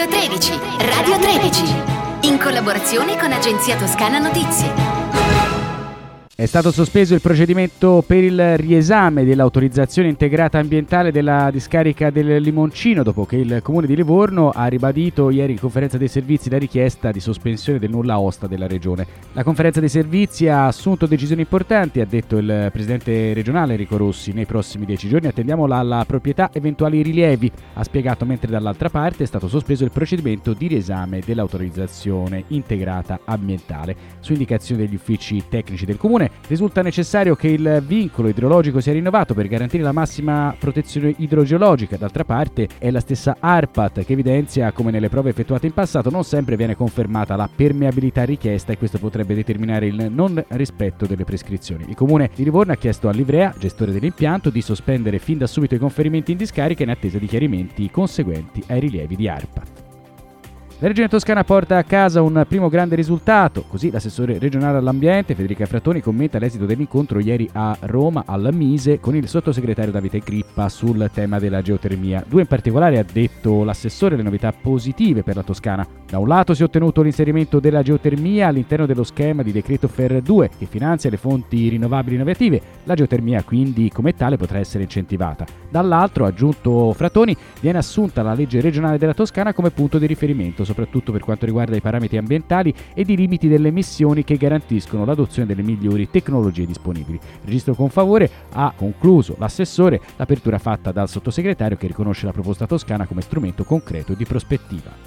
Radio 13, Radio 13, in collaborazione con Agenzia Toscana Notizie. È stato sospeso il procedimento per il riesame dell'autorizzazione integrata ambientale della discarica del Limoncino dopo che il Comune di Livorno ha ribadito ieri in conferenza dei servizi la richiesta di sospensione del nulla osta della Regione. La conferenza dei servizi ha assunto decisioni importanti, ha detto il presidente regionale Enrico Rossi. Nei prossimi 10 giorni attendiamo la proprietà eventuali rilievi, ha spiegato, mentre dall'altra parte è stato sospeso il procedimento di riesame dell'autorizzazione integrata ambientale. Su indicazione degli uffici tecnici del Comune risulta necessario che il vincolo idrologico sia rinnovato per garantire la massima protezione idrogeologica. D'altra parte è la stessa ARPAT che evidenzia come nelle prove effettuate in passato non sempre viene confermata la permeabilità richiesta e questo potrebbe determinare il non rispetto delle prescrizioni. Il Comune di Livorno ha chiesto all'Ivrea, gestore dell'impianto, di sospendere fin da subito i conferimenti in discarica in attesa di chiarimenti conseguenti ai rilievi di ARPAT. La Regione Toscana porta a casa un primo grande risultato, così l'assessore regionale all'ambiente Federica Frattoni commenta l'esito dell'incontro ieri a Roma al Mise con il sottosegretario Davide Crippa sul tema della geotermia. Due in particolare, ha detto l'assessore, le novità positive per la Toscana. Da un lato si è ottenuto l'inserimento della geotermia all'interno dello schema di decreto FER 2 che finanzia le fonti rinnovabili innovative. La geotermia quindi come tale potrà essere incentivata. Dall'altro, ha aggiunto Frattoni, viene assunta la legge regionale della Toscana come punto di riferimento, soprattutto per quanto riguarda i parametri ambientali ed i limiti delle emissioni che garantiscono l'adozione delle migliori tecnologie disponibili. Registro con favore, ha concluso l'assessore, l'apertura fatta dal sottosegretario che riconosce la proposta toscana come strumento concreto di prospettiva.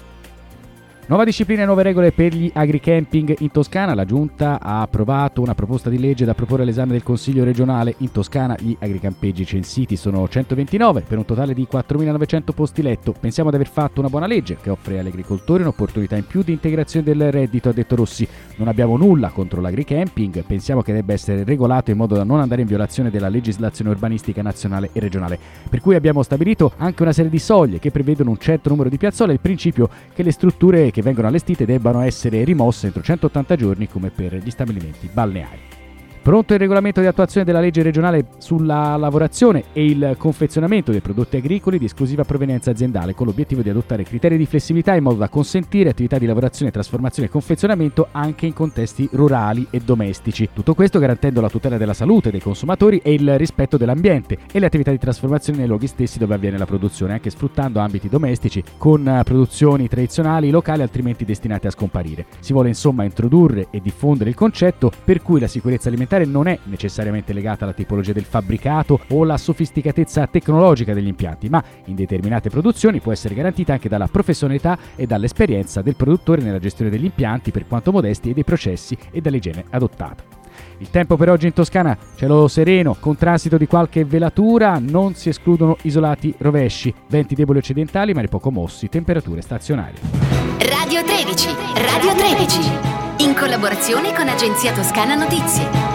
Nuova disciplina e nuove regole per gli agricamping in Toscana. La Giunta ha approvato una proposta di legge da proporre all'esame del Consiglio regionale. In Toscana gli agricampeggi censiti sono 129 per un totale di 4.900 posti letto. Pensiamo di aver fatto una buona legge che offre agli agricoltori un'opportunità in più di integrazione del reddito, ha detto Rossi. Non abbiamo nulla contro l'agricamping, pensiamo che debba essere regolato in modo da non andare in violazione della legislazione urbanistica nazionale e regionale. Per cui abbiamo stabilito anche una serie di soglie che prevedono un certo numero di piazzole e il principio che le strutture che vengono allestite debbano essere rimosse entro 180 giorni come per gli stabilimenti balneari. Pronto il regolamento di attuazione della legge regionale sulla lavorazione e il confezionamento dei prodotti agricoli di esclusiva provenienza aziendale, con l'obiettivo di adottare criteri di flessibilità in modo da consentire attività di lavorazione, trasformazione e confezionamento anche in contesti rurali e domestici. Tutto questo garantendo la tutela della salute dei consumatori e il rispetto dell'ambiente e le attività di trasformazione nei luoghi stessi dove avviene la produzione, anche sfruttando ambiti domestici con produzioni tradizionali locali altrimenti destinate a scomparire. Si vuole insomma introdurre e diffondere il concetto per cui la sicurezza alimentare non è necessariamente legata alla tipologia del fabbricato o alla sofisticatezza tecnologica degli impianti, ma in determinate produzioni può essere garantita anche dalla professionalità e dall'esperienza del produttore nella gestione degli impianti, per quanto modesti, e dei processi e dall'igiene adottata. Il tempo per oggi in Toscana: cielo sereno, con transito di qualche velatura, non si escludono isolati rovesci, venti deboli occidentali ma di poco mossi, temperature stazionarie. Radio 13, Radio 13, in collaborazione con Agenzia Toscana Notizie.